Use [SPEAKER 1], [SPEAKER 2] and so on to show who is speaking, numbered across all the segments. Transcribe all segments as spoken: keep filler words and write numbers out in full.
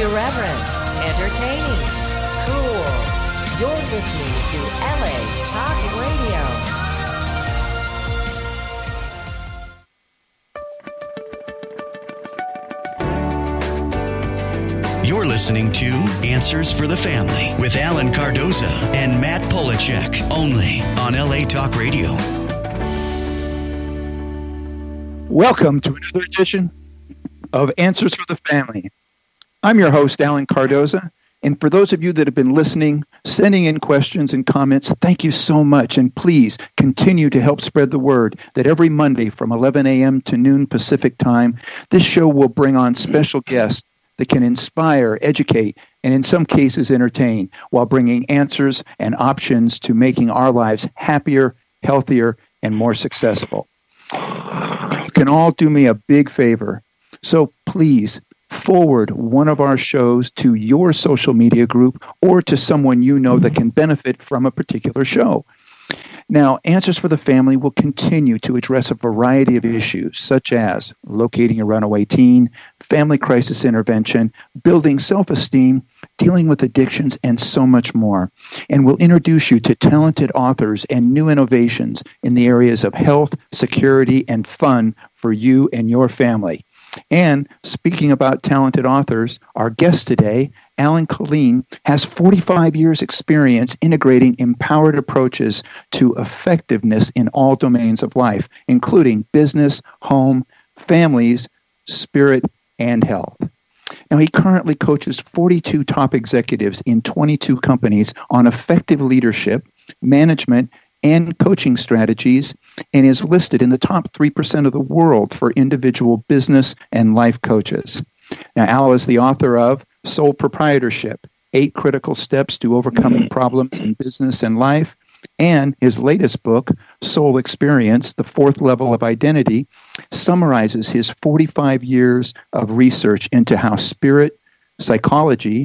[SPEAKER 1] Irreverent, entertaining, cool. You're listening to L A Talk Radio.
[SPEAKER 2] You're listening to Answers for the Family with Alan Cardoza and Matt Polachek, only on L A Talk Radio.
[SPEAKER 3] Welcome to another edition of Answers for the Family. I'm your host, Alan Cardoza, and for those of you that have been listening, sending in questions and comments, thank you so much, and please continue to help spread the word that every Monday from eleven a.m. to noon Pacific time, this show will bring on special guests that can inspire, educate, and in some cases entertain, while bringing answers and options to making our lives happier, healthier, and more successful. You can all do me a big favor. So please forward one of our shows to your social media group or to someone you know that can benefit from a particular show. Now, Answers for the Family will continue to address a variety of issues, such as locating a runaway teen, family crisis intervention, building self-esteem, dealing with addictions, and so much more. And we'll introduce you to talented authors and new innovations in the areas of health, security, and fun for you and your family. And speaking about talented authors, our guest today, Alan Killeen, has forty-five years experience integrating empowered approaches to effectiveness in all domains of life, including business, home, families, spirit, and health. Now, he currently coaches forty-two top executives in twenty-two companies on effective leadership, management, and coaching strategies, and is listed in the top three percent of the world for individual business and life coaches. Now, Al is the author of Sole Proprietorship, Eight Critical Steps to Overcoming Problems in Business and Life, and his latest book, Soul Experience, The Fourth Level of Identity, summarizes his forty-five years of research into how spirit, psychology,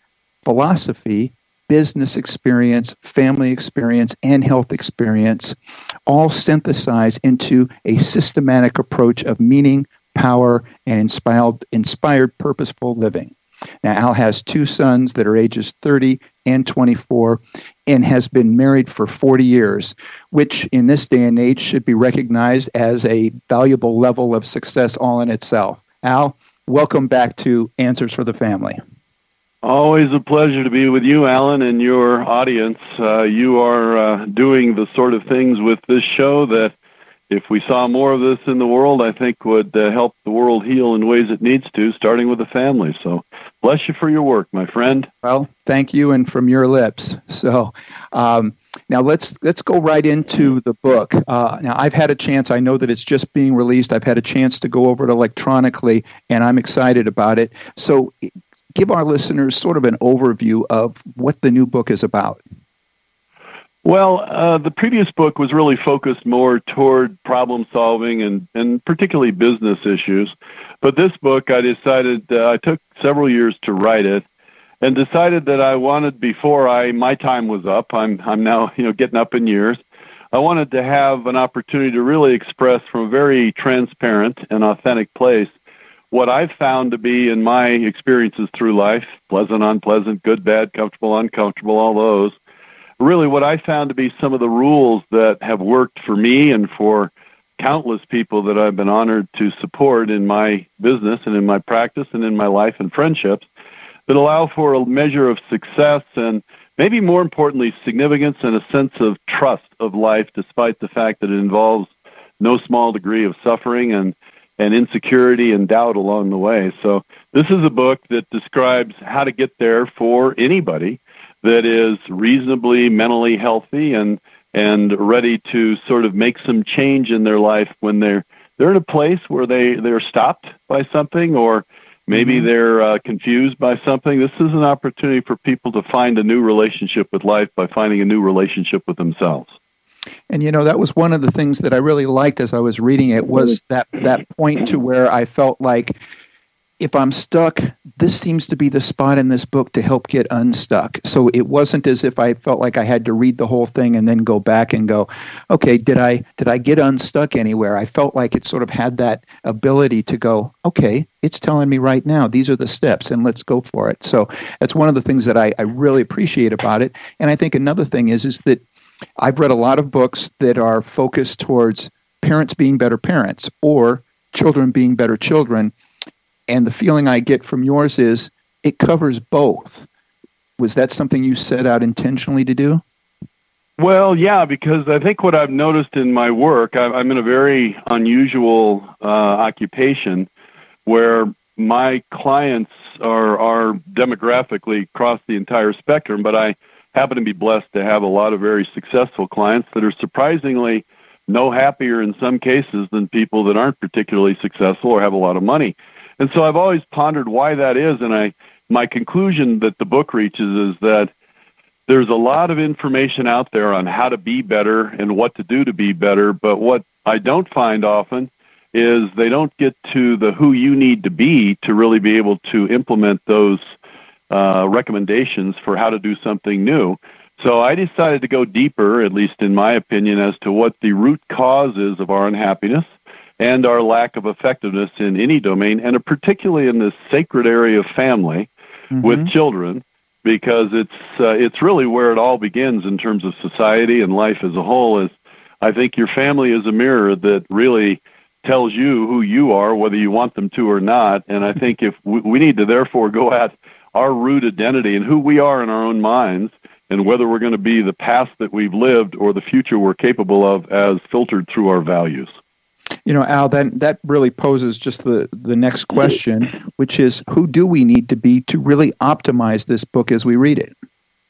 [SPEAKER 3] philosophy, business experience, family experience, and health experience all synthesize into a systematic approach of meaning, power, and inspired, inspired purposeful living. Now, Al has two sons that are ages thirty and twenty-four and has been married for forty years, which in this day and age should be recognized as a valuable level of success all in itself. Al, welcome back to Answers for the Family.
[SPEAKER 4] Always a pleasure to be with you, Alan, and your audience. Uh, you are uh, doing the sort of things with this show that, if we saw more of this in the world, I think would uh, help the world heal in ways it needs to, starting with the family. So bless you for your work, my friend.
[SPEAKER 3] Well, thank you, and from your lips. So um, now let's let's go right into the book. Uh, now, I've had a chance. I know that it's just being released. I've had a chance to go over it electronically, and I'm excited about it. So give our listeners sort of an overview of what the new book is about.
[SPEAKER 4] Well, uh, the previous book was really focused more toward problem solving and, and particularly business issues. But this book, I decided, uh, I took several years to write it and decided that I wanted, before I my time was up, I'm I'm now you know getting up in years, I wanted to have an opportunity to really express from a very transparent and authentic place what I've found to be in my experiences through life, pleasant, unpleasant, good, bad, comfortable, uncomfortable, all those, really what I found to be some of the rules that have worked for me and for countless people that I've been honored to support in my business and in my practice and in my life and friendships that allow for a measure of success and maybe more importantly, significance and a sense of trust of life, despite the fact that it involves no small degree of suffering and and insecurity and doubt along the way. So this is a book that describes how to get there for anybody that is reasonably mentally healthy and and ready to sort of make some change in their life when they're they're in a place where they, they're stopped by something, or maybe mm-hmm. they're uh, confused by something. This is an opportunity for people to find a new relationship with life by finding a new relationship with themselves.
[SPEAKER 3] And, you know, that was one of the things that I really liked as I was reading it, was that, that point to where I felt like if I'm stuck, this seems to be the spot in this book to help get unstuck. So it wasn't as if I felt like I had to read the whole thing and then go back and go, okay, did I did I get unstuck anywhere? I felt like it sort of had that ability to go, okay, it's telling me right now, these are the steps, and let's go for it. So that's one of the things that I, I really appreciate about it. And I think another thing is, is that I've read a lot of books that are focused towards parents being better parents or children being better children. And the feeling I get from yours is it covers both. Was that something you set out intentionally to do?
[SPEAKER 4] Well, yeah, because I think what I've noticed in my work, I'm in a very unusual uh, occupation where my clients are, are demographically across the entire spectrum, but I happen to be blessed to have a lot of very successful clients that are surprisingly no happier in some cases than people that aren't particularly successful or have a lot of money. And so I've always pondered why that is, and I my conclusion that the book reaches is that there's a lot of information out there on how to be better and what to do to be better, but what I don't find often is they don't get to the who you need to be to really be able to implement those uh, recommendations for how to do something new. So I decided to go deeper, at least in my opinion, as to what the root cause is of our unhappiness and our lack of effectiveness in any domain, and particularly in this sacred area of family mm-hmm. with children, because it's uh, it's really where it all begins in terms of society and life as a whole. Is I think your family is a mirror that really tells you who you are, whether you want them to or not. And I think if we, we need to therefore go at our root identity and who we are in our own minds, and whether we're going to be the past that we've lived or the future we're capable of as filtered through our values.
[SPEAKER 3] You know, Al, that, that really poses just the, the next question, which is, who do we need to be to really optimize this book as we read it?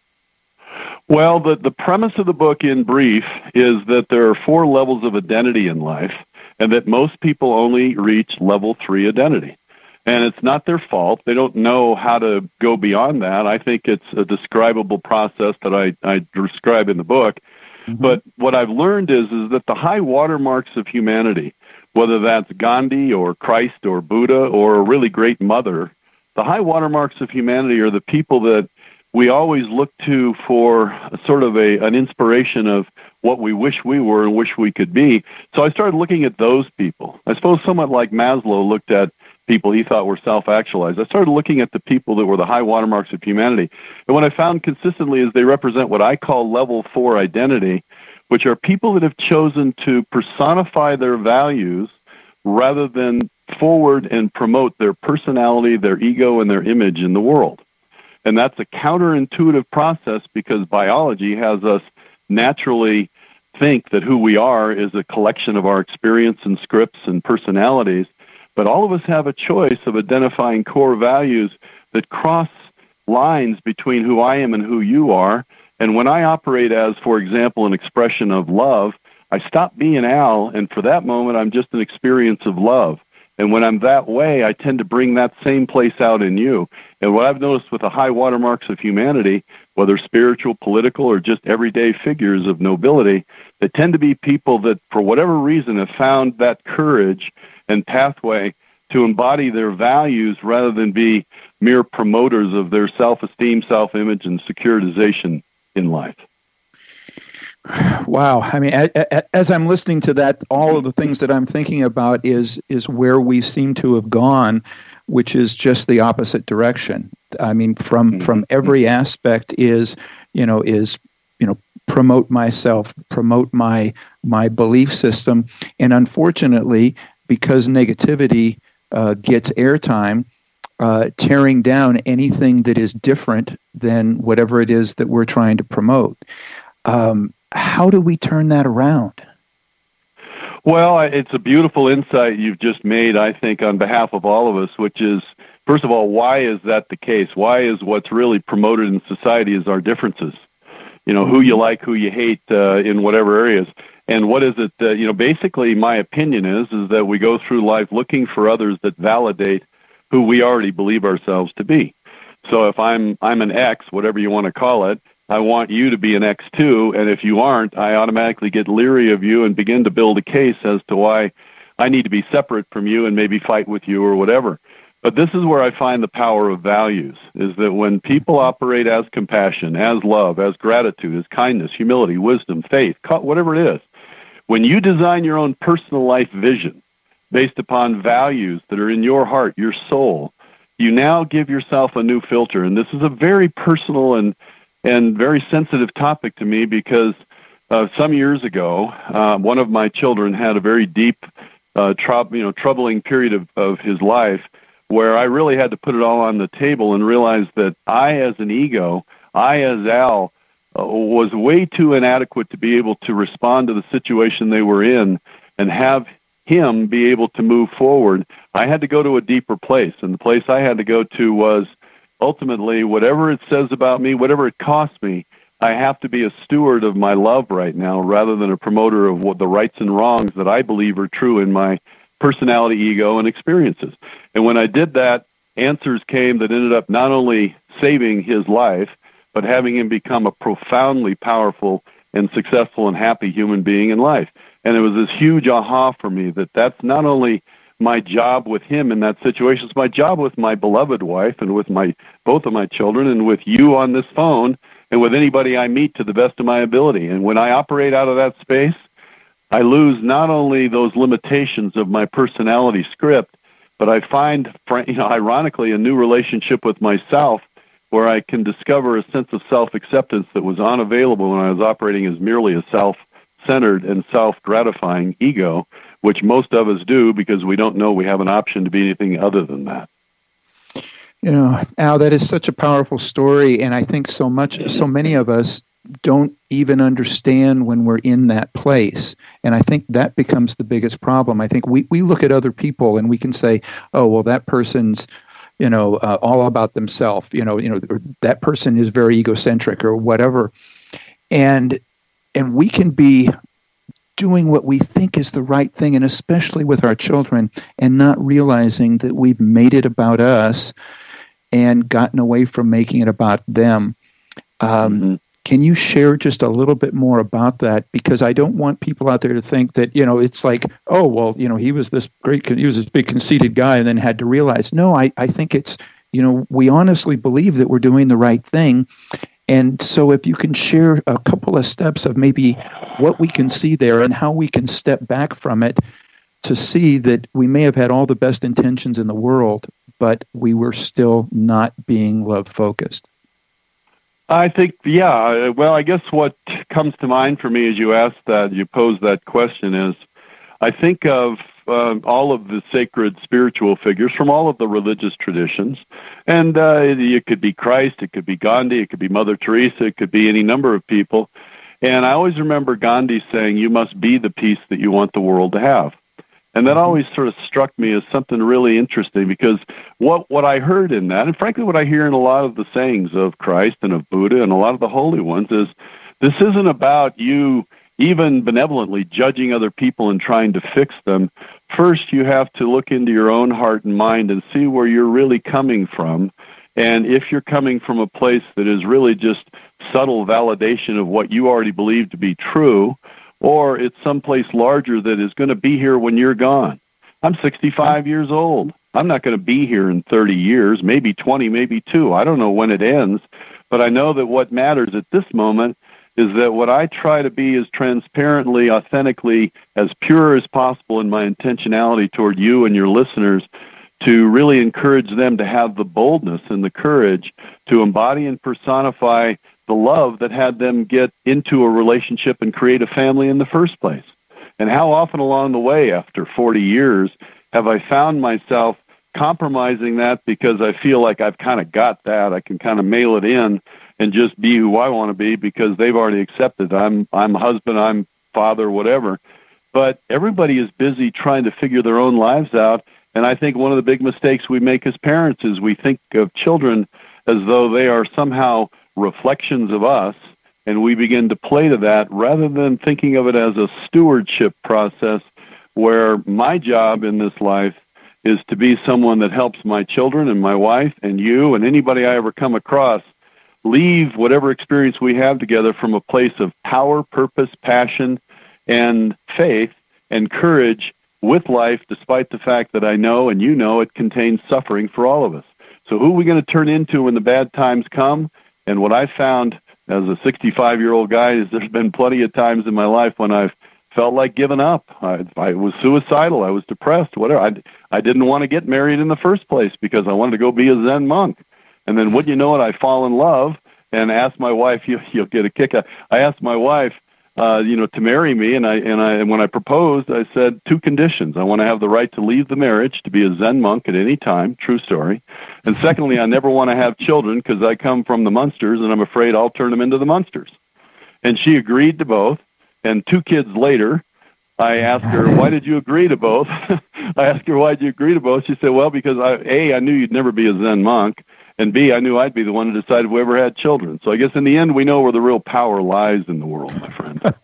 [SPEAKER 4] Well, the, the premise of the book in brief is that there are four levels of identity in life, and that most people only reach level three identity. And it's not their fault. They don't know how to go beyond that. I think it's a describable process that I, I describe in the book. Mm-hmm. But what I've learned is, is that the high watermarks of humanity, whether that's Gandhi or Christ or Buddha or a really great mother, the high watermarks of humanity are the people that we always look to for a sort of a an inspiration of what we wish we were and wish we could be. So I started looking at those people. I suppose somewhat like Maslow looked at people he thought were self-actualized. I started looking at the people that were the high watermarks of humanity. And what I found consistently is they represent what I call level four identity, which are people that have chosen to personify their values rather than forward and promote their personality, their ego, and their image in the world. And that's a counterintuitive process because biology has us naturally think that who we are is a collection of our experience and scripts and personalities. But all of us have a choice of identifying core values that cross lines between who I am and who you are. And when I operate as, for example, an expression of love, I stop being Al, and for that moment, I'm just an experience of love. And when I'm that way, I tend to bring that same place out in you. And what I've noticed with the high watermarks of humanity, whether spiritual, political, or just everyday figures of nobility, they tend to be people that, for whatever reason, have found that courage and pathway to embody their values rather than be mere promoters of their self-esteem, self-image, and securitization in life.
[SPEAKER 3] Wow. I mean, as I'm listening to that, all of the things that I'm thinking about is is where we seem to have gone, which is just the opposite direction. I mean, from mm-hmm. from every aspect is, you know, is, you know, promote myself, promote my my belief system. And unfortunately, because negativity uh, gets airtime, uh, tearing down anything that is different than whatever it is that we're trying to promote. Um, how do we turn that around?
[SPEAKER 4] Well, it's a beautiful insight you've just made, I think, on behalf of all of us, which is, first of all, why is that the case? Why is what's really promoted in society is our differences? You know, who you like, who you hate uh, in whatever areas. And what is it that, you know, basically my opinion is, is that we go through life looking for others that validate who we already believe ourselves to be. So if I'm I'm an X, whatever you want to call it, I want you to be an X too, and if you aren't, I automatically get leery of you and begin to build a case as to why I need to be separate from you and maybe fight with you or whatever. But this is where I find the power of values, is that when people operate as compassion, as love, as gratitude, as kindness, humility, wisdom, faith, whatever it is, when you design your own personal life vision based upon values that are in your heart, your soul, you now give yourself a new filter. And this is a very personal and, and very sensitive topic to me because uh, some years ago, uh, one of my children had a very deep, uh, trou- you know, troubling period of, of his life, where I really had to put it all on the table and realize that I, as an ego, I, as Al, uh, was way too inadequate to be able to respond to the situation they were in and have him be able to move forward. I had to go to a deeper place, and the place I had to go to was ultimately, whatever it says about me, whatever it costs me, I have to be a steward of my love right now rather than a promoter of what the rights and wrongs that I believe are true in my personality, ego, and experiences. And when I did that, answers came that ended up not only saving his life, but having him become a profoundly powerful and successful and happy human being in life. And it was this huge aha for me that that's not only my job with him in that situation, it's my job with my beloved wife and with my both of my children and with you on this phone and with anybody I meet to the best of my ability. And when I operate out of that space, I lose not only those limitations of my personality script, but I find, you know, ironically, a new relationship with myself where I can discover a sense of self-acceptance that was unavailable when I was operating as merely a self-centered and self-gratifying ego, which most of us do because we don't know we have an option to be anything other than that.
[SPEAKER 3] You know, Al, that is such a powerful story, and I think so much, so many of us don't even understand when we're in that place. And I think that becomes the biggest problem. I think we, we look at other people and we can say, oh, well, that person's, you know, uh, all about themselves, you know, you know, that person is very egocentric or whatever. And, and we can be doing what we think is the right thing, and especially with our children, and not realizing that we've made it about us and gotten away from making it about them. Um, mm-hmm. Can you share just a little bit more about that? Because I don't want people out there to think that, you know, it's like, oh, well, you know, he was this great, he was this big conceited guy and then had to realize, no, I, I think it's, you know, we honestly believe that we're doing the right thing. And so if you can share a couple of steps of maybe what we can see there and how we can step back from it to see that we may have had all the best intentions in the world, but we were still not being love-focused.
[SPEAKER 4] I think, yeah. Well, I guess what comes to mind for me as you ask that, you pose that question is, I think of uh, all of the sacred spiritual figures from all of the religious traditions. And uh, it, it could be Christ, it could be Gandhi, it could be Mother Teresa, it could be any number of people. And I always remember Gandhi saying, you must be the peace that you want the world to have. And that always sort of struck me as something really interesting because what, what I heard in that, and frankly what I hear in a lot of the sayings of Christ and of Buddha and a lot of the holy ones is, this isn't about you even benevolently judging other people and trying to fix them. First, you have to look into your own heart and mind and see where you're really coming from. And if you're coming from a place that is really just subtle validation of what you already believe to be true, or it's someplace larger that is going to be here when you're gone. I'm sixty-five years old. I'm not going to be here in thirty years, maybe twenty, maybe two. I don't know when it ends, but I know that what matters at this moment is that what I try to be as transparently, authentically, as pure as possible in my intentionality toward you and your listeners, to really encourage them to have the boldness and the courage to embody and personify the love that had them get into a relationship and create a family in the first place. And how often along the way, after forty years, have I found myself compromising that because I feel like I've kind of got that, I can kind of mail it in and just be who I want to be because they've already accepted I'm I'm husband, I'm father, whatever. But everybody is busy trying to figure their own lives out. And I think one of the big mistakes we make as parents is we think of children as though they are somehow reflections of us, and we begin to play to that rather than thinking of it as a stewardship process where my job in this life is to be someone that helps my children and my wife and you and anybody I ever come across leave whatever experience we have together from a place of power, purpose, passion, and faith and courage with life, despite the fact that I know and you know it contains suffering for all of us. So who are we going to turn into when the bad times come? And what I found as a sixty-five-year-old guy is there's been plenty of times in my life when I've felt like giving up. I, I was suicidal. I was depressed, whatever. I, I didn't want to get married in the first place because I wanted to go be a Zen monk. And then wouldn't you know it, I fall in love and asked my wife, you, you'll get a kick out. I asked my wife, uh, you know, to marry me. And I, and I, and when I proposed, I said two conditions. I want to have the right to leave the marriage, to be a Zen monk at any time. True story. And secondly, I never want to have children because I come from the Munsters and I'm afraid I'll turn them into the Munsters. And she agreed to both. And two kids later, I asked her, why did you agree to both? I asked her, why did you agree to both? She said, well, because I, A, I knew you'd never be a Zen monk, and B, I knew I'd be the one who decided we ever had children. So I guess in the end, we know where the real power lies in the world, my friend.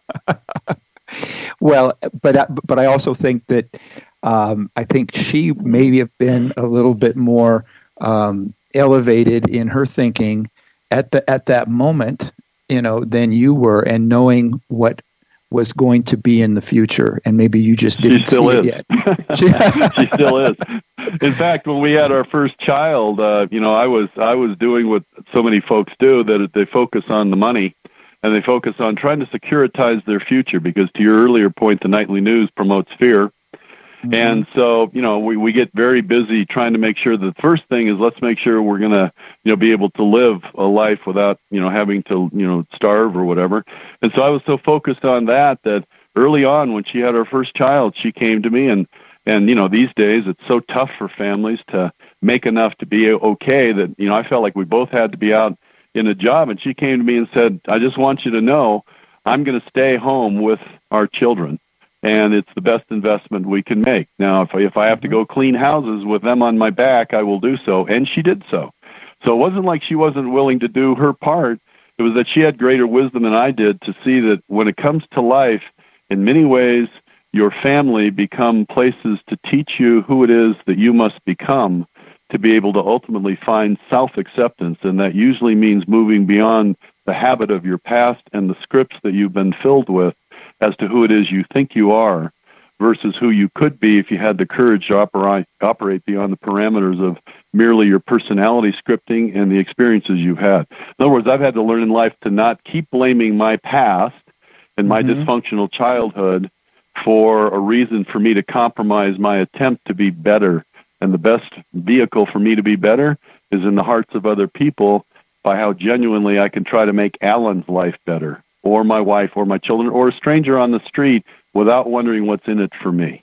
[SPEAKER 3] Well, but but I also think that um, I think she maybe have been a little bit more um, elevated in her thinking at the at that moment, you know, than you were, and knowing what was going to be in the future, and maybe you just didn't
[SPEAKER 4] she still
[SPEAKER 3] see
[SPEAKER 4] is.
[SPEAKER 3] it yet.
[SPEAKER 4] She still is. In fact, when we had our first child, uh, you know, I was I was doing what so many folks do, that they focus on the money, and they focus on trying to securitize their future, because to your earlier point, the nightly news promotes fear. Mm-hmm. And so, you know, we, we get very busy trying to make sure that the first thing is let's make sure we're going to, you know, be able to live a life without, you know, having to, you know, starve or whatever. And so I was so focused on that, that early on when she had her first child, she came to me and, and, you know, these days it's so tough for families to make enough to be okay that, you know, I felt like we both had to be out in a job. And she came to me and said, I just want you to know I'm going to stay home with our children. And it's the best investment we can make. Now, if I, if I have to go clean houses with them on my back, I will do so. And she did so. So it wasn't like she wasn't willing to do her part. It was that she had greater wisdom than I did to see that when it comes to life, in many ways, your family become places to teach you who it is that you must become to be able to ultimately find self-acceptance. And that usually means moving beyond the habit of your past and the scripts that you've been filled with as to who it is you think you are versus who you could be if you had the courage to operate, operate beyond the parameters of merely your personality scripting and the experiences you've had. In other words, I've had to learn in life to not keep blaming my past and my mm-hmm. dysfunctional childhood for a reason for me to compromise my attempt to be better. And the best vehicle for me to be better is in the hearts of other people by how genuinely I can try to make Alan's life better, or my wife, or my children, or a stranger on the street without wondering what's in it for me.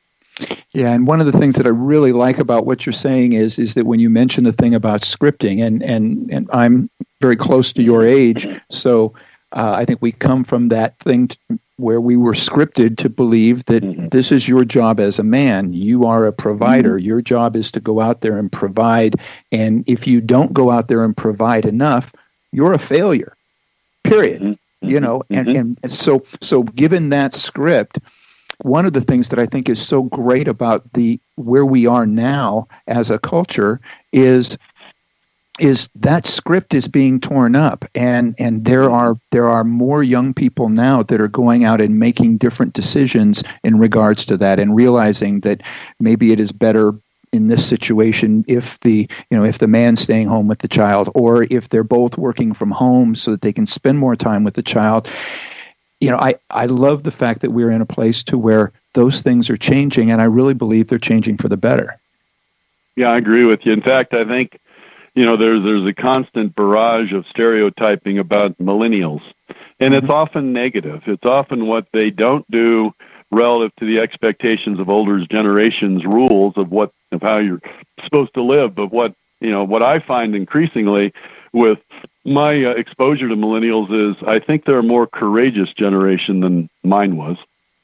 [SPEAKER 3] Yeah, and one of the things that I really like about what you're saying is is that when you mention the thing about scripting, and, and, and I'm very close to your age, so uh, I think we come from that thing to, where we were scripted to believe that mm-hmm. this is your job as a man. You are a provider. Mm-hmm. Your job is to go out there and provide, and if you don't go out there and provide enough, you're a failure, period. Mm-hmm. You know, and, mm-hmm. and so so given that script, one of the things that I think is so great about the where we are now as a culture is is that script is being torn up, and and there are there are more young people now that are going out and making different decisions in regards to that, and realizing that maybe it is better in this situation if the you know if the man's staying home with the child, or if they're both working from home so that they can spend more time with the child. You know, I, I love the fact that we're in a place to where those things are changing, and I really believe they're changing for the better.
[SPEAKER 4] Yeah, I agree with you. In fact, I think, you know, there's there's a constant barrage of stereotyping about millennials, and mm-hmm. it's often negative. It's often what they don't do relative to the expectations of older generations' rules of what of how you're supposed to live. But what you know, what I find increasingly with my uh, exposure to millennials is I think they're a more courageous generation than mine was,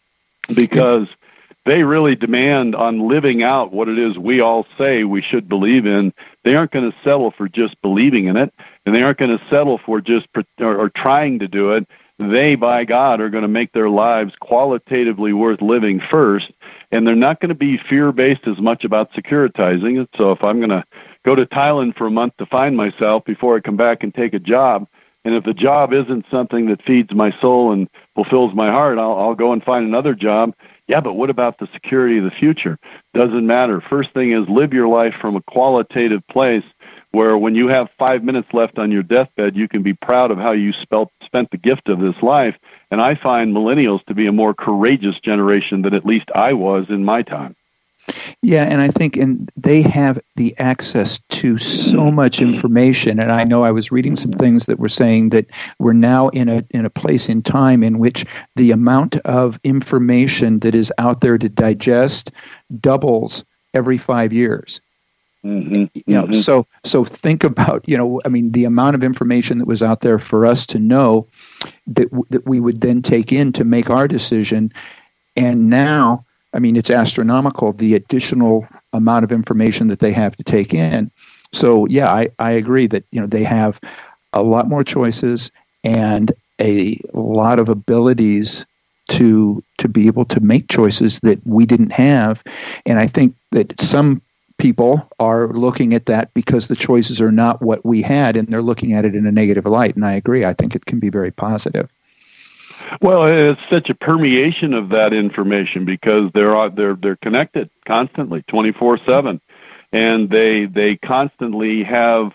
[SPEAKER 4] because they really demand on living out what it is we all say we should believe in. They aren't going to settle for just believing in it, and they aren't going to settle for just or, or trying to do it. They, by God, are going to make their lives qualitatively worth living first, and they're not going to be fear-based as much about securitizing it. So if I'm going to go to Thailand for a month to find myself before I come back and take a job, and if the job isn't something that feeds my soul and fulfills my heart, I'll, I'll go and find another job. Yeah, but what about the security of the future? Doesn't matter. First thing is live your life from a qualitative place where when you have five minutes left on your deathbed, you can be proud of how you spelt, spent the gift of this life. And I find millennials to be a more courageous generation than at least I was in my time.
[SPEAKER 3] Yeah, and I think and they have the access to so much information. And I know I was reading some things that were saying that we're now in a in a place in time in which the amount of information that is out there to digest doubles every five years.
[SPEAKER 4] Mm-hmm.
[SPEAKER 3] You know,
[SPEAKER 4] mm-hmm.
[SPEAKER 3] so so think about, you know, I mean, the amount of information that was out there for us to know that that we would then take in to make our decision. And now, I mean, it's astronomical, the additional amount of information that they have to take in. So, yeah, I, I agree that, you know, they have a lot more choices and a lot of abilities to to be able to make choices that we didn't have. And I think that some people are looking at that because the choices are not what we had, and they're looking at it in a negative light. And I agree. I think it can be very positive.
[SPEAKER 4] Well, it's such a permeation of that information because they're they're they're connected constantly, twenty-four seven, and they they constantly have.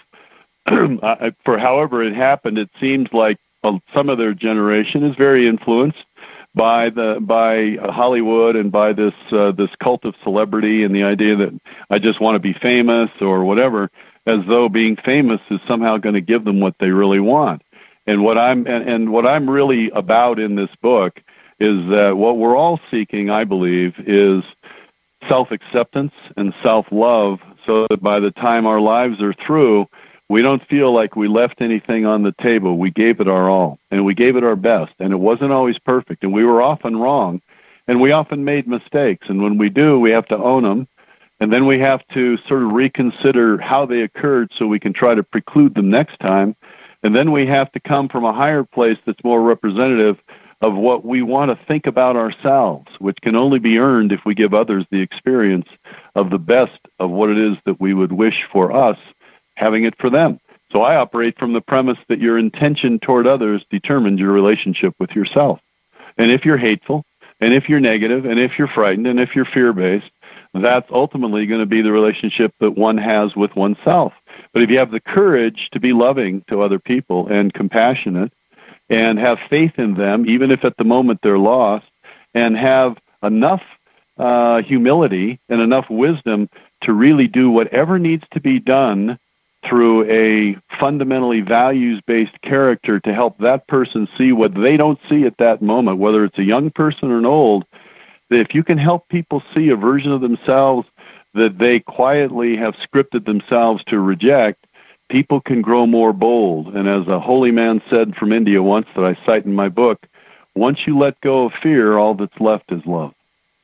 [SPEAKER 4] For however it happened, it seems like some of their generation is very influenced by the by Hollywood and by this uh, this cult of celebrity and the idea that I just want to be famous or whatever, as though being famous is somehow going to give them what they really want. And what I'm and, and what I'm really about in this book is that what we're all seeking, I believe, is self-acceptance and self-love, so that by the time our lives are through, we don't feel like we left anything on the table. We gave it our all, and we gave it our best, and it wasn't always perfect, and we were often wrong, and we often made mistakes, and when we do, we have to own them, and then we have to sort of reconsider how they occurred so we can try to preclude them next time. And then we have to come from a higher place that's more representative of what we want to think about ourselves, which can only be earned if we give others the experience of the best of what it is that we would wish for us, having it for them. So I operate from the premise that your intention toward others determines your relationship with yourself. And if you're hateful, and if you're negative, and if you're frightened, and if you're fear-based, that's ultimately going to be the relationship that one has with oneself. But if you have the courage to be loving to other people and compassionate and have faith in them, even if at the moment they're lost, and have enough uh, humility and enough wisdom to really do whatever needs to be done through a fundamentally values-based character to help that person see what they don't see at that moment, whether it's a young person or an old, that if you can help people see a version of themselves that they quietly have scripted themselves to reject, people can grow more bold. And as a holy man said from India once that I cite in my book, once you let go of fear, all that's left is love.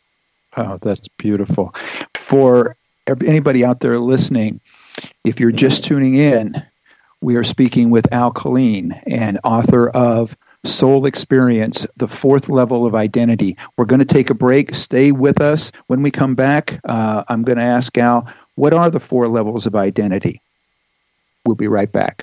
[SPEAKER 3] Oh, that's beautiful. For anybody out there listening, if you're just tuning in, we are speaking with Al Killeen, and author of Soul Experience, the Fourth Level of Identity. We're going to take a break. Stay with us. When we come back, uh, I'm going to ask Al, what are the four levels of identity? We'll be right back.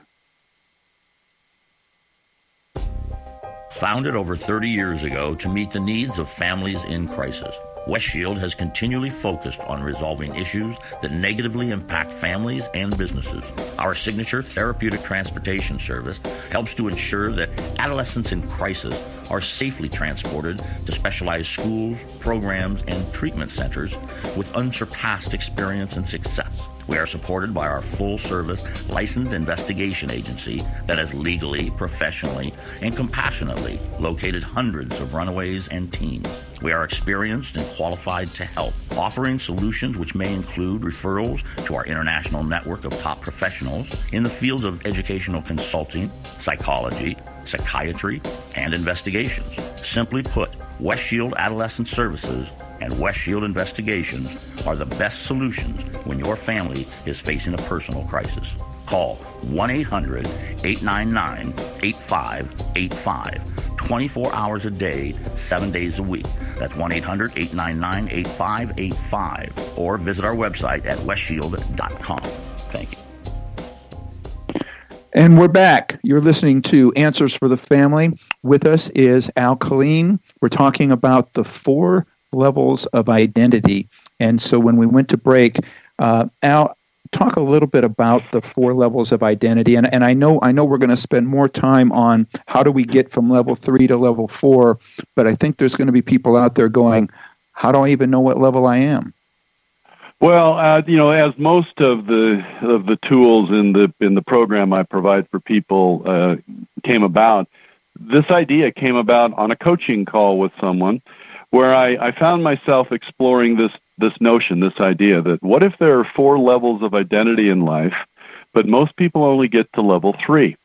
[SPEAKER 5] Founded over thirty years ago to meet the needs of families in crisis, West Shield has continually focused on resolving issues that negatively impact families and businesses. Our signature therapeutic transportation service helps to ensure that adolescents in crisis are safely transported to specialized schools, programs, and treatment centers with unsurpassed experience and success. We are supported by our full-service licensed investigation agency that has legally, professionally, and compassionately located hundreds of runaways and teens. We are experienced and qualified to help, offering solutions which may include referrals to our international network of top professionals in the fields of educational consulting, psychology, psychiatry, and investigations. Simply put, West Shield Adolescent Services and West Shield Investigations are the best solutions when your family is facing a personal crisis. Call one eight hundred eight nine nine eight five eight five, twenty-four hours a day, seven days a week. That's one eight hundred eight nine nine eight five eight five, or visit our website at west shield dot com. Thank you.
[SPEAKER 3] And we're back. You're listening to Answers for the Family. With us is Al Killeen. We're talking about the four levels of identity. And so when we went to break, uh, Al, talk a little bit about the four levels of identity. And, and I know I know we're going to spend more time on how do we get from level three to level four, but I think there's going to be people out there going, how do I even know what level I am?
[SPEAKER 4] Well, uh, you know, as most of the of the tools in the in the program I provide for people uh, came about, this idea came about on a coaching call with someone where I, I found myself exploring this this notion, this idea that what if there are four levels of identity in life, but most people only get to level three?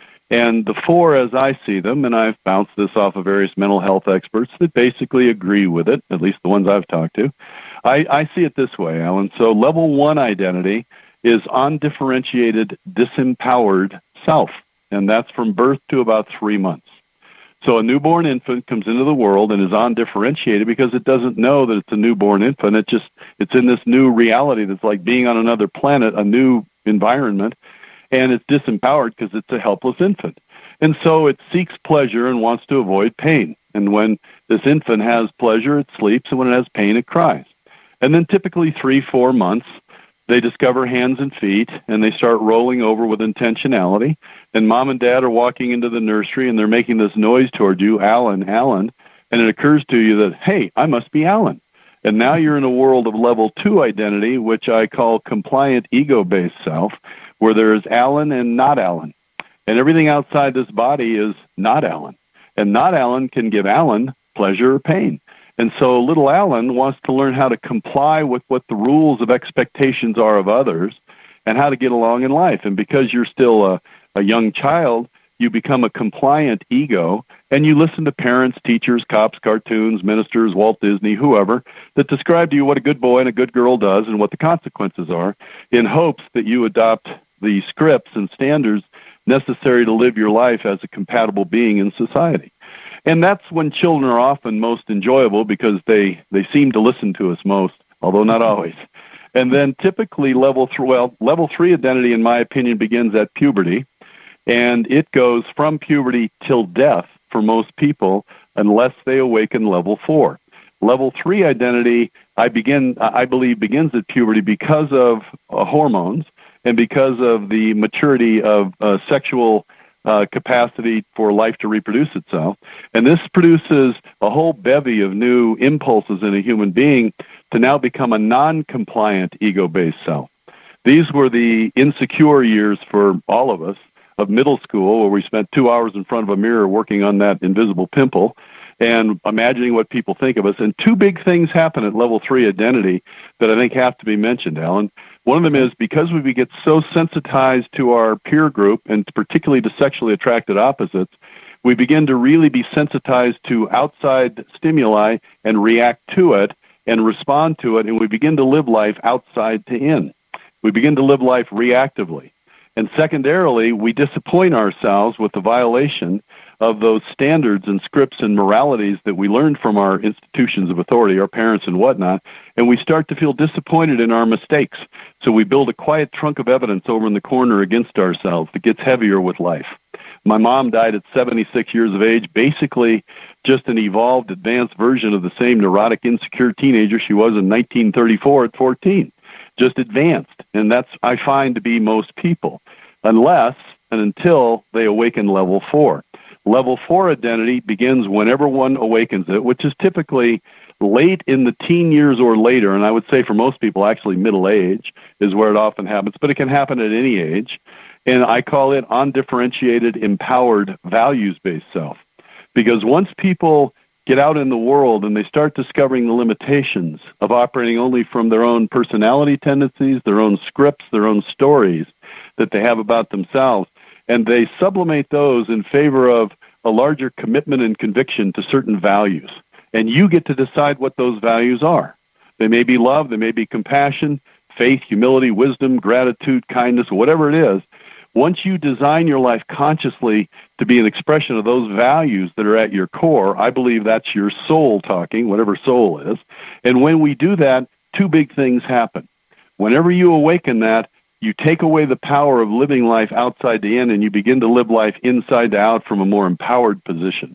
[SPEAKER 4] And the four, as I see them, and I've bounced this off of various mental health experts that basically agree with it, at least the ones I've talked to, I, I see it this way, Alan. So level one identity is undifferentiated, disempowered self, and that's from birth to about three months. So a newborn infant comes into the world and is undifferentiated because it doesn't know that it's a newborn infant. It just it's in this new reality that's like being on another planet, a new environment, and it's disempowered because it's a helpless infant. And so it seeks pleasure and wants to avoid pain. And when this infant has pleasure, it sleeps, and when it has pain, it cries. And then typically three, four months, they discover hands and feet, and they start rolling over with intentionality. And mom and dad are walking into the nursery, and they're making this noise toward you, Alan, Alan. And it occurs to you that, hey, I must be Alan. And now you're in a world of level two identity, which I call compliant ego-based self, where there is Alan and not Alan. And everything outside this body is not Alan. And not Alan can give Alan pleasure or pain. And so little Alan wants to learn how to comply with what the rules of expectations are of others and how to get along in life. And because you're still a, a young child, you become a compliant ego, and you listen to parents, teachers, cops, cartoons, ministers, Walt Disney, whoever, that describe to you what a good boy and a good girl does and what the consequences are, in hopes that you adopt the scripts and standards necessary to live your life as a compatible being in society. And that's when children are often most enjoyable because they, they seem to listen to us most, although not always. And then typically level three, well, level three identity, in my opinion, begins at puberty, and it goes from puberty till death for most people unless they awaken level four. Level three identity, I begin, I believe, begins at puberty because of uh, hormones and because of the maturity of uh, sexual Uh, capacity for life to reproduce itself. And this produces a whole bevy of new impulses in a human being to now become a non-compliant ego-based self. These were the insecure years for all of us of middle school, where we spent two hours in front of a mirror working on that invisible pimple and imagining what people think of us. And two big things happen at level three identity that I think have to be mentioned, Alan. One of them is because we get so sensitized to our peer group, and particularly to sexually attracted opposites, we begin to really be sensitized to outside stimuli and react to it and respond to it, and we begin to live life outside to in. We begin to live life reactively. And secondarily, we disappoint ourselves with the violation of those standards and scripts and moralities that we learned from our institutions of authority, our parents and whatnot, and we start to feel disappointed in our mistakes. So we build a quiet trunk of evidence over in the corner against ourselves that gets heavier with life. My mom died at seventy-six years of age, basically just an evolved, advanced version of the same neurotic, insecure teenager she was in nineteen thirty-four at fourteen. Just advanced. And that's, I find, to be most people, unless and until they awaken level four. Level four identity begins whenever one awakens it, which is typically late in the teen years or later, and I would say for most people actually middle age is where it often happens, but it can happen at any age. And I call it undifferentiated, empowered, values-based self. Because once people get out in the world and they start discovering the limitations of operating only from their own personality tendencies, their own scripts, their own stories that they have about themselves, and they sublimate those in favor of a larger commitment and conviction to certain values. And you get to decide what those values are. They may be love, they may be compassion, faith, humility, wisdom, gratitude, kindness, whatever it is. Once you design your life consciously to be an expression of those values that are at your core, I believe that's your soul talking, whatever soul is. And when we do that, two big things happen. Whenever you awaken that, you take away the power of living life outside the in, and you begin to live life inside to out from a more empowered position.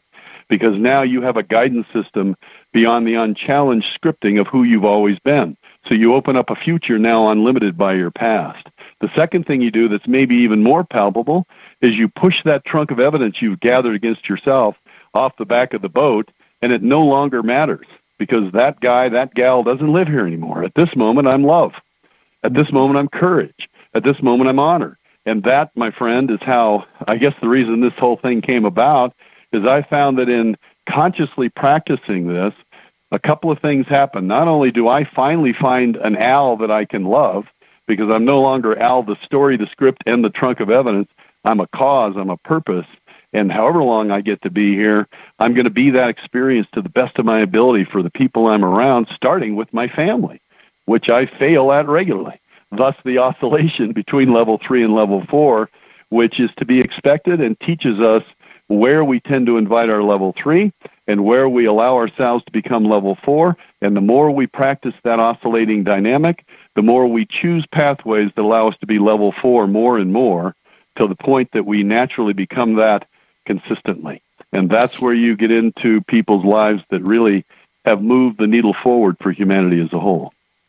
[SPEAKER 4] because now you have a guidance system beyond the unchallenged scripting of who you've always been. So you open up a future now unlimited by your past. The second thing you do that's maybe even more palpable is you push that trunk of evidence you've gathered against yourself off the back of the boat, and it no longer matters because that guy, that gal doesn't live here anymore. At this moment, I'm love. At this moment, I'm courage. At this moment, I'm honor. And that, my friend, is how, I guess the reason this whole thing came about is I found that in consciously practicing this, a couple of things happen. Not only do I finally find an Al that I can love, because I'm no longer Al, the story, the script, and the trunk of evidence. I'm a cause, I'm a purpose, and however long I get to be here, I'm going to be that experience to the best of my ability for the people I'm around, starting with my family, which I fail at regularly. Thus the oscillation between level three and level four, which is to be expected and teaches us where we tend to invite our level three and where we allow ourselves to become level four. And the more we practice that oscillating dynamic, the more we choose pathways that allow us to be level four more and more to the point that we naturally become that consistently. And that's where you get into people's lives that really have moved the needle forward for humanity as a whole.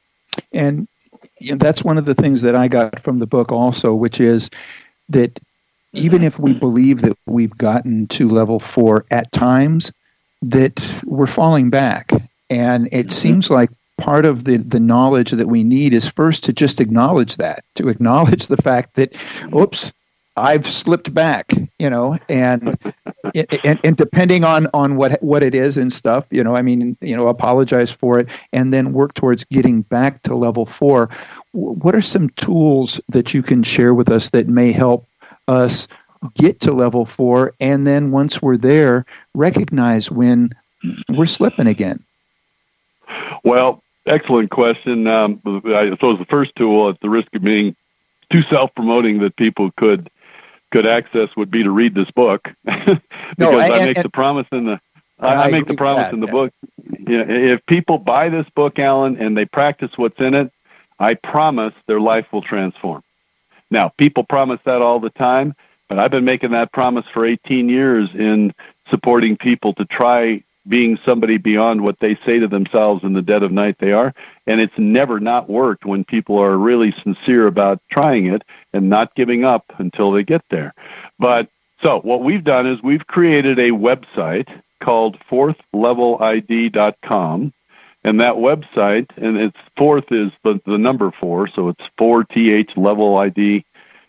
[SPEAKER 3] And you know, that's one of the things that I got from the book also, which is that even if we believe that we've gotten to level four at times, that we're falling back. And it seems like part of the, the knowledge that we need is first to just acknowledge that, to acknowledge the fact that, oops, I've slipped back, you know, and and, and depending on, on what what it is and stuff, you know, I mean, you know, apologize for it and then work towards getting back to level four. What are some tools that you can share with us that may help us get to level four, and then once we're there, recognize when we're slipping again?
[SPEAKER 4] Well, excellent question. Um, I suppose the first tool, at the risk of being too self-promoting that people could could access, would be to read this book because
[SPEAKER 3] no, I,
[SPEAKER 4] I
[SPEAKER 3] and,
[SPEAKER 4] make
[SPEAKER 3] and,
[SPEAKER 4] the promise in the I,
[SPEAKER 3] I
[SPEAKER 4] I make the promise
[SPEAKER 3] that,
[SPEAKER 4] in the
[SPEAKER 3] yeah.
[SPEAKER 4] book. You know, if people buy this book, Alan, and they practice what's in it, I promise their life will transform. Now, people promise that all the time, but I've been making that promise for eighteen years in supporting people to try being somebody beyond what they say to themselves in the dead of night they are. And it's never not worked when people are really sincere about trying it and not giving up until they get there. But so what we've done is we've created a website called fourth level I D dot com. And that website, and it's fourth is the, the number four, so it's four T H level I D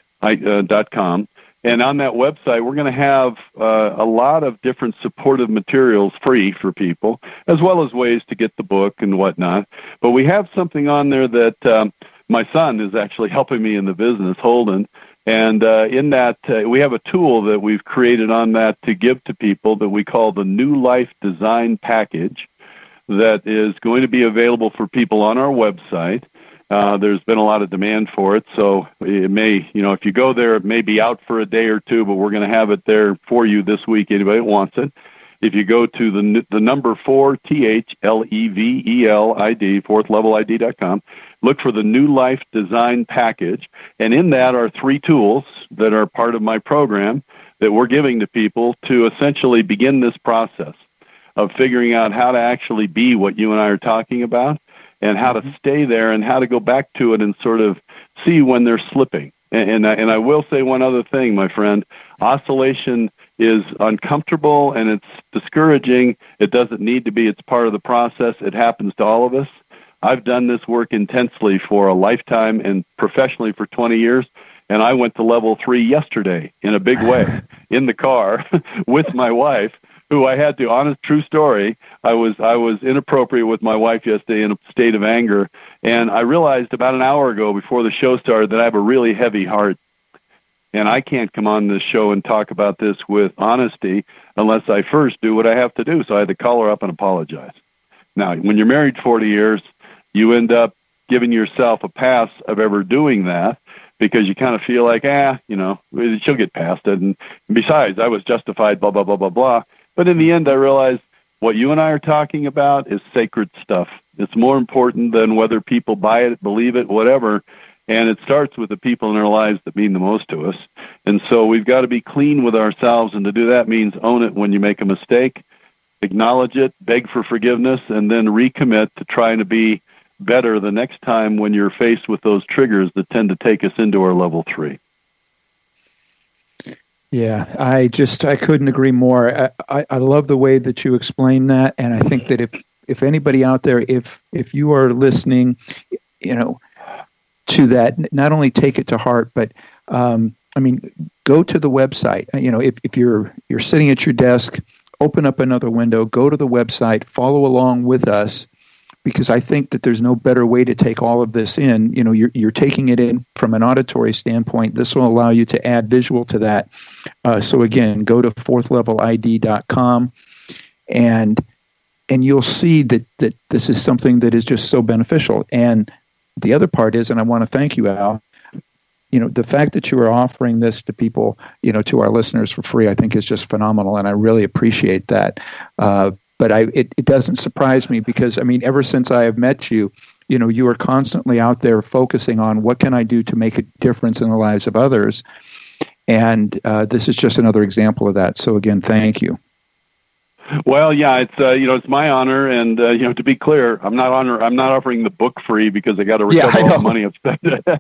[SPEAKER 4] dot com. And on that website, we're going to have uh, a lot of different supportive materials free for people, as well as ways to get the book and whatnot. But we have something on there that um, my son is actually helping me in the business, Holden. And uh, in that, uh, we have a tool that we've created on that to give to people that we call the New Life Design Package that is going to be available for people on our website. Uh, there's been a lot of demand for it, so it may, you know, if you go there, it may be out for a day or two, but we're going to have it there for you this week, anybody that wants it. If you go to the the number four, T H L E V E L I D, fourth level I D dot com, look for the New Life Design Package, and in that are three tools that are part of my program that we're giving to people to essentially begin this process of figuring out how to actually be what you and I are talking about, and how to stay there and how to go back to it and sort of see when they're slipping. And, and, I, and I will say one other thing, my friend. Oscillation is uncomfortable and it's discouraging. It doesn't need to be. It's part of the process. It happens to all of us. I've done this work intensely for a lifetime and professionally for twenty years, and I went to level three yesterday in a big way in the car with my wife, who I had to, honest, true story, I was I was inappropriate with my wife yesterday in a state of anger, and I realized about an hour ago before the show started that I have a really heavy heart, and I can't come on this show and talk about this with honesty unless I first do what I have to do, so I had to call her up and apologize. Now, when you're married forty years, you end up giving yourself a pass of ever doing that, because you kind of feel like, ah, you know, she'll get past it, and besides, I was justified, blah, blah, blah, blah, blah. But in the end, I realized what you and I are talking about is sacred stuff. It's more important than whether people buy it, believe it, whatever. And it starts with the people in our lives that mean the most to us. And so we've got to be clean with ourselves. And to do that means own it when you make a mistake. acknowledge it, beg for forgiveness, and then recommit to trying to be better the next time when you're faced with those triggers that tend to take us into our level three.
[SPEAKER 3] Yeah, I just, I couldn't agree more. I, I, I love the way that you explain that. And I think that if, if anybody out there, if, if you are listening, you know, to that, not only take it to heart, but, um, I mean, go to the website. You know, if, if you're, you're sitting at your desk, open up another window, go to the website, follow along with us, because I think that there's no better way to take all of this in. You know, you're, you're taking it in from an auditory standpoint. This will allow you to add visual to that. Uh, so again, go to fourth level I D dot com, and and you'll see that, that this is something that is just so beneficial. And the other part is, and I want to thank you, Al, you know, the fact that you are offering this to people, you know, to our listeners for free, I think is just phenomenal, and I really appreciate that. Uh, But I, it, it doesn't surprise me because, I mean, ever since I have met you, you know, you are constantly out there focusing on what can I do to make a difference in the lives of others. And uh, this is just another example of that. So again, thank you.
[SPEAKER 4] Well, yeah, it's uh, you know, it's my honor, and uh, you know, to be clear, I'm not honor, I'm not offering the book free because I got to recover
[SPEAKER 3] yeah,
[SPEAKER 4] all the money I've spent.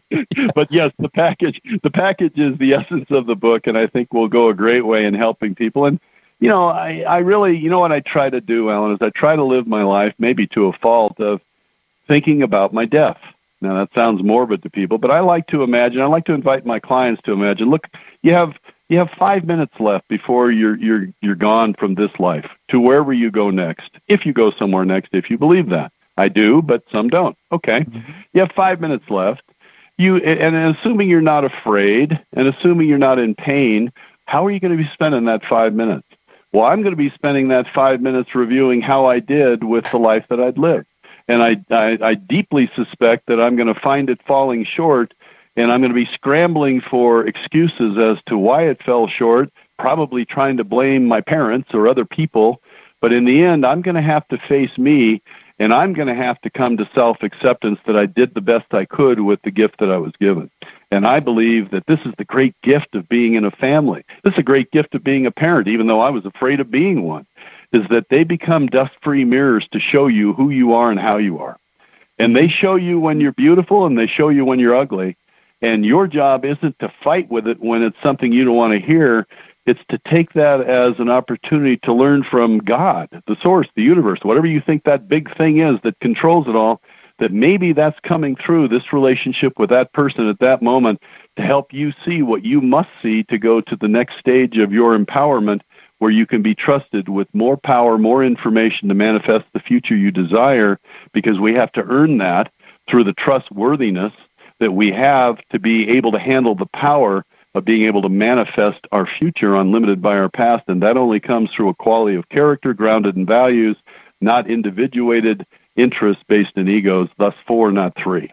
[SPEAKER 4] But yes, the package, the package is the essence of the book, and I think will go a great way in helping people. And you know, I, I really, you know what I try to do, Alan, is I try to live my life, maybe to a fault, of thinking about my death. Now, that sounds morbid to people, but I like to imagine, I like to invite my clients to imagine, look, you have you have five minutes left before you're you're you're gone from this life to wherever you go next, if you go somewhere next, if you believe that. I do, but some don't. Okay. Mm-hmm. You have five minutes left. You and assuming you're not afraid and assuming you're not in pain, how are you going to be spending that five minutes? Well, I'm going to be spending that five minutes reviewing how I did with the life that I'd lived. And I, I, I deeply suspect that I'm going to find it falling short, and I'm going to be scrambling for excuses as to why it fell short, probably trying to blame my parents or other people. But in the end, I'm going to have to face me, and I'm going to have to come to self-acceptance that I did the best I could with the gift that I was given. And I believe that this is the great gift of being in a family. This is a great gift of being a parent, even though I was afraid of being one, is that they become dust-free mirrors to show you who you are and how you are. And they show you when you're beautiful and they show you when you're ugly. And your job isn't to fight with it when it's something you don't want to hear. It's to take that as an opportunity to learn from God, the source, the universe, whatever you think that big thing is that controls it all, that maybe that's coming through this relationship with that person at that moment to help you see what you must see to go to the next stage of your empowerment, where you can be trusted with more power, more information to manifest the future you desire, because we have to earn that through the trustworthiness that we have to be able to handle the power of being able to manifest our future unlimited by our past. And that only comes through a quality of character grounded in values, not individuated interests based in egos, thus four, not three.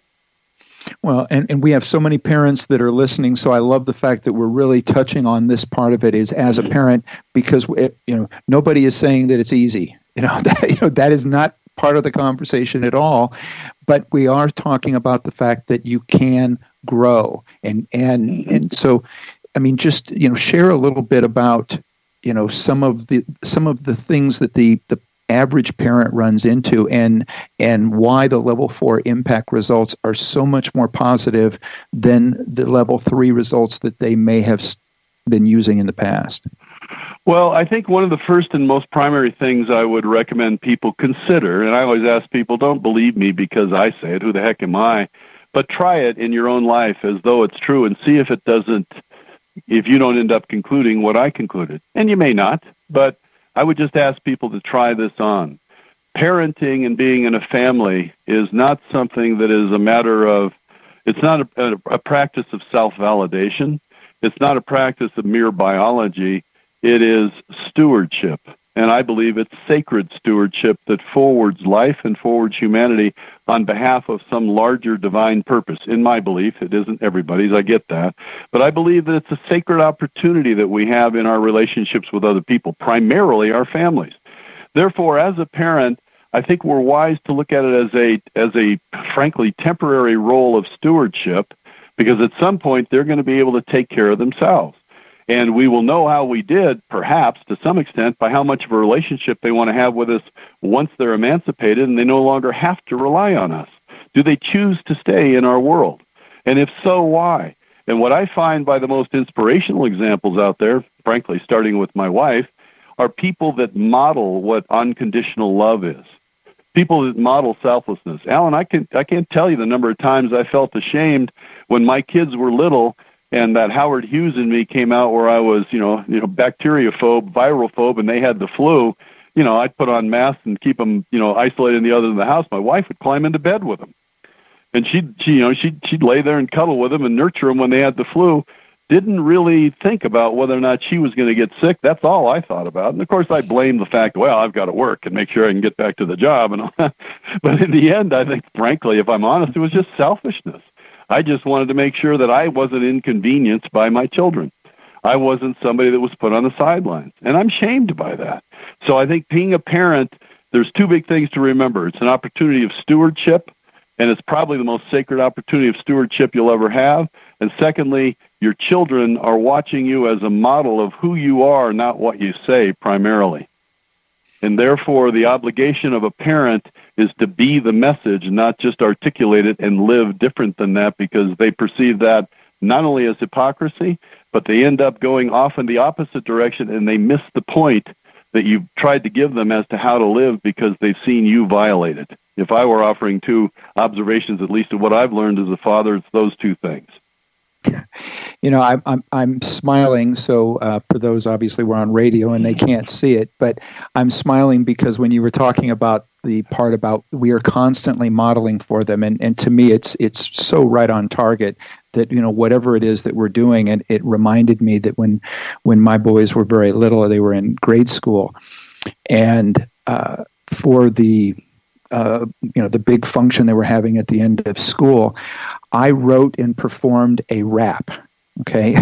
[SPEAKER 3] Well, and, and we have so many parents that are listening, so I love the fact that we're really touching on this part of it is as a parent, because it, you know, nobody is saying that it's easy. You know, that, you know, that is not part of the conversation at all, but we are talking about the fact that you can grow. And, and, and so, I mean, just, you know, share a little bit about, you know, some of the, some of the things that the, the average parent runs into, and and why the level four impact results are so much more positive than the level three results that they may have been using in the past.
[SPEAKER 4] Well, I think one of the first and most primary things I would recommend people consider, and I always ask people, don't believe me because I say it, who the heck am I? But try it in your own life as though it's true and see if it doesn't, if you don't end up concluding what I concluded. And you may not, but I would just ask people to try this on. Parenting and being in a family is not something that is a matter of, it's not a, a, a practice of self-validation. It's not a practice of mere biology. It is stewardship. And I believe it's sacred stewardship that forwards life and forwards humanity on behalf of some larger divine purpose. In my belief, it isn't everybody's, I get that. But I believe that it's a sacred opportunity that we have in our relationships with other people, primarily our families. Therefore, as a parent, I think we're wise to look at it as a, as a frankly, temporary role of stewardship, because at some point they're going to be able to take care of themselves. And we will know how we did, perhaps, to some extent, by how much of a relationship they want to have with us once they're emancipated and they no longer have to rely on us. Do they choose to stay in our world? And if so, why? And what I find by the most inspirational examples out there, frankly, starting with my wife, are people that model what unconditional love is. People that model selflessness. Alan, I can I can't tell you the number of times I felt ashamed when my kids were little and that Howard Hughes in me came out where I was, you know, you know, bacteriophobe, virophobe, and they had the flu. You know, I'd put on masks and keep them, you know, isolated in the other in the house. My wife would climb into bed with them, and she'd, she, you know, she'd she'd lay there and cuddle with them and nurture them when they had the flu. Didn't really think about whether or not she was going to get sick. That's all I thought about. And of course, I blamed the fact, well, I've got to work and make sure I can get back to the job. And but in the end, I think, frankly, if I'm honest, it was just selfishness. I just wanted to make sure that I wasn't inconvenienced by my children. I wasn't somebody that was put on the sidelines. And I'm shamed by that. So I think being a parent, there's two big things to remember. It's an opportunity of stewardship, and it's probably the most sacred opportunity of stewardship you'll ever have. And secondly, your children are watching you as a model of who you are, not what you say primarily. And therefore, the obligation of a parent is to be the message, not just articulate it and live different than that, because they perceive that not only as hypocrisy, but they end up going off in the opposite direction and they miss the point that you've tried to give them as to how to live because they've seen you violate it. If I were offering two observations, at least of what I've learned as a father, it's those two things.
[SPEAKER 3] You know, I'm I'm, I'm smiling. So uh, for those, obviously, we're on radio and they can't see it, but I'm smiling because when you were talking about the part about we are constantly modeling for them, and, and to me, it's it's so right on target that, you know, whatever it is that we're doing, and it reminded me that when when my boys were very little, they were in grade school, and uh, for the uh, you know the big function they were having at the end of school, I wrote and performed a rap. Okay,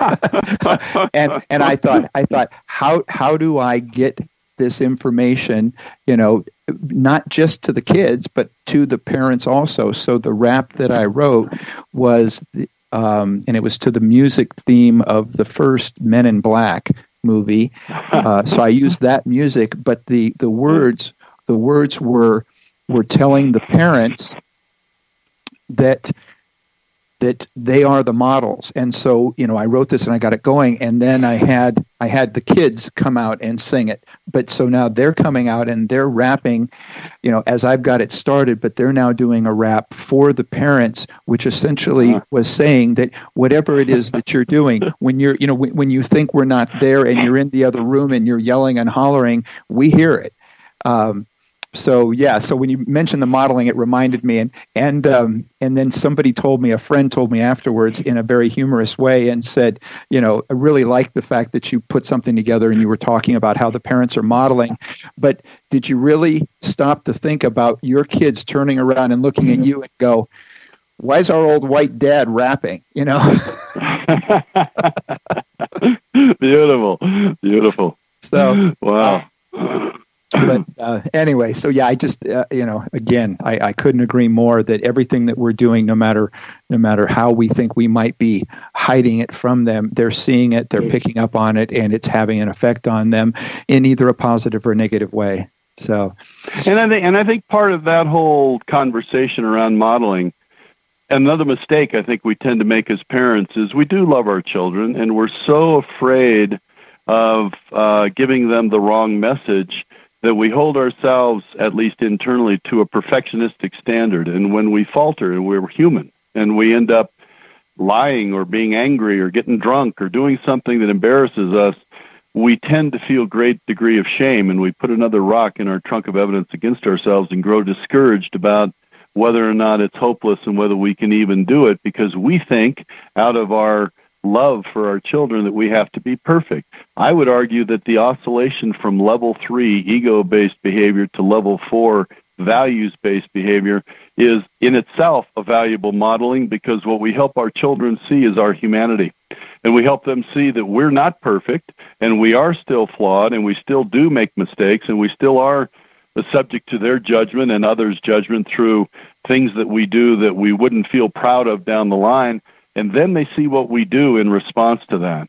[SPEAKER 3] and and I thought I thought how how do I get this information, you know, not just to the kids but to the parents also. So the rap that I wrote was, um, and it was to the music theme of the first Men in Black movie. Uh, so I used that music, but the the words the words were were telling the parents that. that they are the models. And so, you know, I wrote this and I got it going, and then I had I had the kids come out and sing it. But so now they're coming out and they're rapping, you know, as I've got it started, but they're now doing a rap for the parents, which essentially was saying that whatever it is that you're doing, when you're, you know, when, when you think we're not there and you're in the other room and you're yelling and hollering, we hear it. Um, So yeah, so when you mentioned the modeling, it reminded me, and and um, and then somebody told me, a friend told me afterwards in a very humorous way, and said, you know, I really like the fact that you put something together and you were talking about how the parents are modeling, but did you really stop to think about your kids turning around and looking at you and go, why is our old white dad rapping? You know.
[SPEAKER 4] Beautiful, beautiful.
[SPEAKER 3] So
[SPEAKER 4] wow.
[SPEAKER 3] Uh, But uh, anyway, so yeah, I just, uh, you know, again, I, I couldn't agree more that everything that we're doing, no matter no matter how we think we might be hiding it from them, they're seeing it, they're picking up on it, and it's having an effect on them in either a positive or negative way. So,
[SPEAKER 4] and I think, and I think part of that whole conversation around modeling, another mistake I think we tend to make as parents is we do love our children, and we're so afraid of uh, giving them the wrong message that we hold ourselves, at least internally, to a perfectionistic standard. And when we falter, and we're human, and we end up lying or being angry or getting drunk or doing something that embarrasses us, we tend to feel great degree of shame, and we put another rock in our trunk of evidence against ourselves and grow discouraged about whether or not it's hopeless and whether we can even do it, because we think out of our love for our children that we have to be perfect. I would argue that the oscillation from level three ego-based behavior to level four values-based behavior is in itself a valuable modeling, because what we help our children see is our humanity. And we help them see that we're not perfect, and we are still flawed, and we still do make mistakes, and we still are subject to their judgment and others' judgment through things that we do that we wouldn't feel proud of down the line. And then they see what we do in response to that.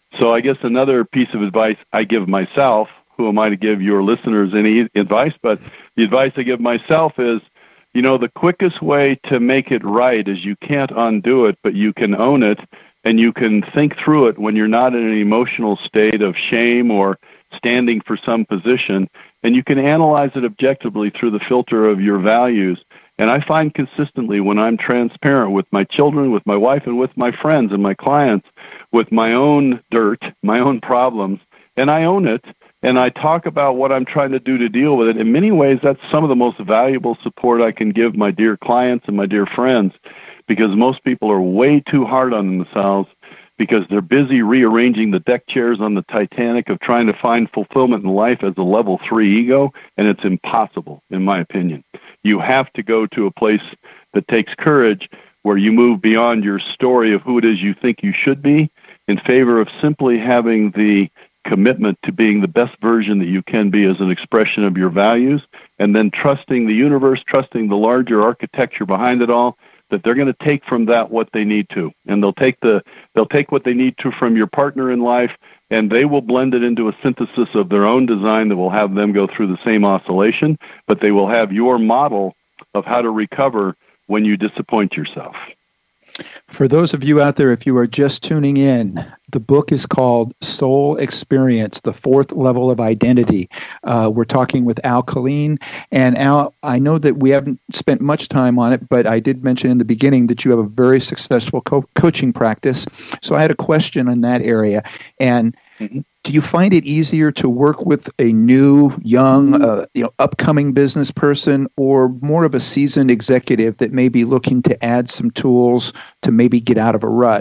[SPEAKER 4] So I guess another piece of advice I give myself, who am I to give your listeners any advice, but the advice I give myself is, you know, the quickest way to make it right is you can't undo it, but you can own it, and you can think through it when you're not in an emotional state of shame or standing for some position, and you can analyze it objectively through the filter of your values. And I find consistently when I'm transparent with my children, with my wife, and with my friends and my clients, with my own dirt, my own problems, and I own it, and I talk about what I'm trying to do to deal with it. In many ways, that's some of the most valuable support I can give my dear clients and my dear friends, because most people are way too hard on themselves because they're busy rearranging the deck chairs on the Titanic of trying to find fulfillment in life as a level three ego, and it's impossible, in my opinion. You have to go to a place that takes courage where you move beyond your story of who it is you think you should be in favor of simply having the commitment to being the best version that you can be as an expression of your values, and then trusting the universe, trusting the larger architecture behind it all, that they're going to take from that what they need to. And they'll take the they'll take what they need to from your partner in life, and they will blend it into a synthesis of their own design that will have them go through the same oscillation, but they will have your model of how to recover when you disappoint yourself.
[SPEAKER 3] For those of you out there, if you are just tuning in, the book is called Soul Experience, The Fourth Level of Identity. Uh, we're talking with Al Killeen. And Al, I know that we haven't spent much time on it, but I did mention in the beginning that you have a very successful co- coaching practice. So I had a question in that area. And mm-hmm. do you find it easier to work with a new, young, uh, you know, upcoming business person, or more of a seasoned executive that may be looking to add some tools to maybe get out of a rut?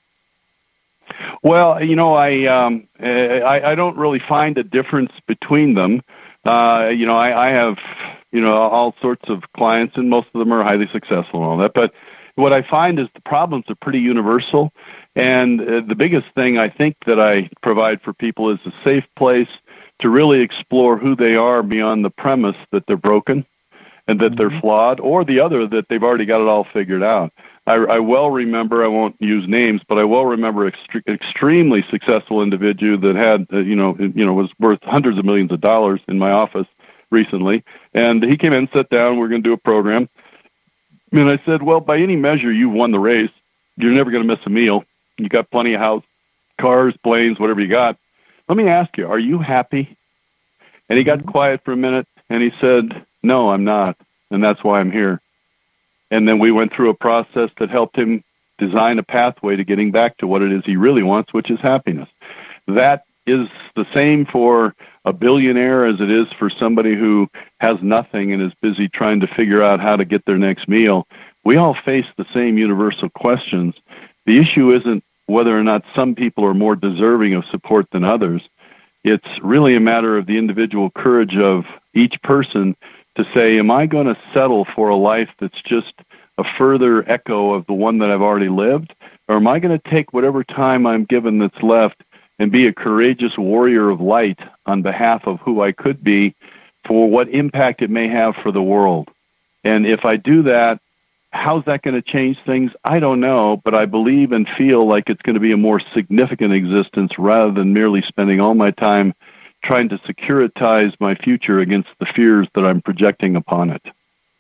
[SPEAKER 4] Well, you know, I um, I, I don't really find a difference between them. Uh, you know, I, I have, you know, all sorts of clients, and most of them are highly successful and all that. But what I find is the problems are pretty universal. And uh, the biggest thing I think that I provide for people is a safe place to really explore who they are beyond the premise that they're broken and that they're flawed, or the other, that they've already got it all figured out. I, I well remember, I won't use names, but I well remember an extre- extremely successful individual that had, uh, you know, you know, was worth hundreds of millions of dollars in my office recently. And he came in and sat down, we're going to do a program. And I said, well, by any measure, you've won the race. You're never going to miss a meal. You got plenty of house, cars, planes, whatever you got. Let me ask you, are you happy? And he got quiet for a minute, and he said, no, I'm not, and that's why I'm here. And then we went through a process that helped him design a pathway to getting back to what it is he really wants, which is happiness. That is the same for a billionaire as it is for somebody who has nothing and is busy trying to figure out how to get their next meal. We all face the same universal questions. The issue isn't whether or not some people are more deserving of support than others. It's really a matter of the individual courage of each person to say, am I going to settle for a life that's just a further echo of the one that I've already lived? Or am I going to take whatever time I'm given that's left and be a courageous warrior of light on behalf of who I could be for what impact it may have for the world? And if I do that, how's that going to change things? I don't know, but I believe and feel like it's going to be a more significant existence rather than merely spending all my time trying to securitize my future against the fears that I'm projecting upon it.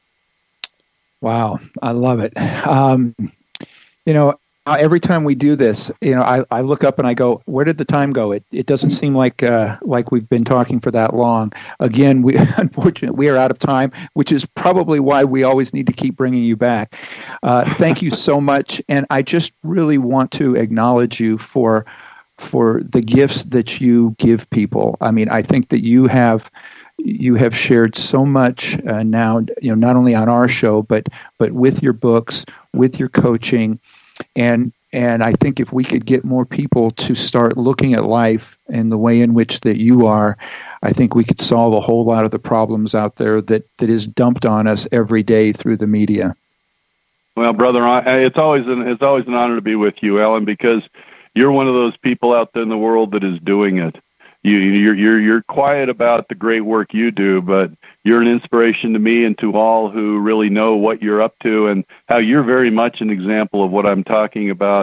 [SPEAKER 3] Wow, I love it. Um, you know, every time we do this, you know, I, I look up and I go, where did the time go? It it doesn't seem like uh, like we've been talking for that long. Again, we unfortunately we are out of time, which is probably why we always need to keep bringing you back. Uh, thank you so much, and I just really want to acknowledge you for for the gifts that you give people. I mean, I think that you have you have shared so much uh, now, you know, not only on our show, but but with your books, with your coaching. And and I think if we could get more people to start looking at life in the way in which that you are, I think we could solve a whole lot of the problems out there that, that is dumped on us every day through the media.
[SPEAKER 4] Well, brother, I, it's always an it's always an honor to be with you, Alan, because you're one of those people out there in the world that is doing it. You, you're you're you're quiet about the great work you do, but you're an inspiration to me and to all who really know what you're up to and how you're very much an example of what I'm talking about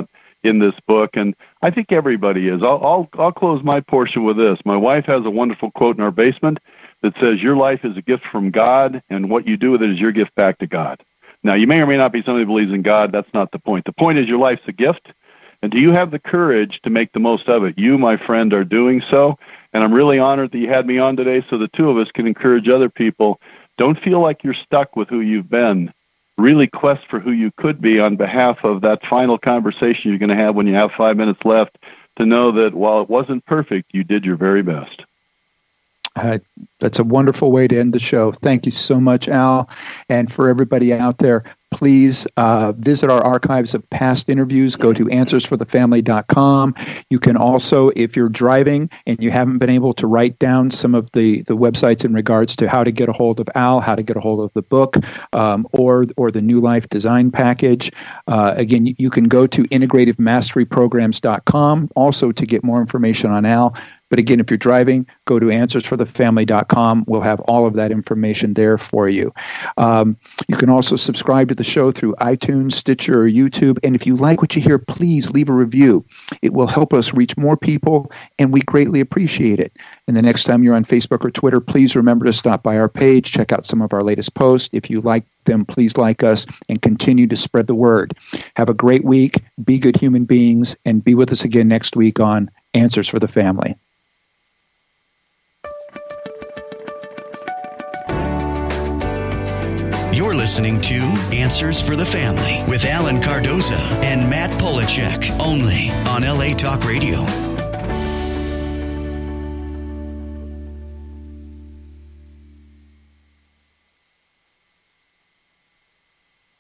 [SPEAKER 4] in this book, and I think everybody is. I'll, I'll, I'll close my portion with this. My wife has a wonderful quote in our basement that says, your life is a gift from God, and what you do with it is your gift back to God. Now, you may or may not be somebody who believes in God. That's not the point. The point is your life's a gift, and do you have the courage to make the most of it? You, my friend, are doing so, and I'm really honored that you had me on today so the two of us can encourage other people. Don't feel like you're stuck with who you've been. Really quest for who you could be on behalf of that final conversation you're going to have when you have five minutes left, to know that while it wasn't perfect, you did your very best.
[SPEAKER 3] Uh, that's a wonderful way to end the show. Thank you so much, Al. And for everybody out there, please uh, visit our archives of past interviews. Go to answers for the family dot com. You can also, if you're driving and you haven't been able to write down some of the, the websites in regards to how to get a hold of Al, how to get a hold of the book, um, or or the New Life Design Package, uh, again, you, you can go to integrative mastery programs dot com also to get more information on Al. But again, if you're driving, go to answers for the family dot com. We'll have all of that information there for you. Um, you can also subscribe to the show through iTunes, Stitcher, or YouTube. And if you like what you hear, please leave a review. It will help us reach more people, and we greatly appreciate it. And the next time you're on Facebook or Twitter, please remember to stop by our page, check out some of our latest posts. If you like them, please like us and continue to spread the word. Have a great week. Be good human beings, and be with us again next week on Answers for the Family.
[SPEAKER 2] You're listening to Answers for the Family with Alan Cardoza and Matt Polachek, only on L A Talk Radio.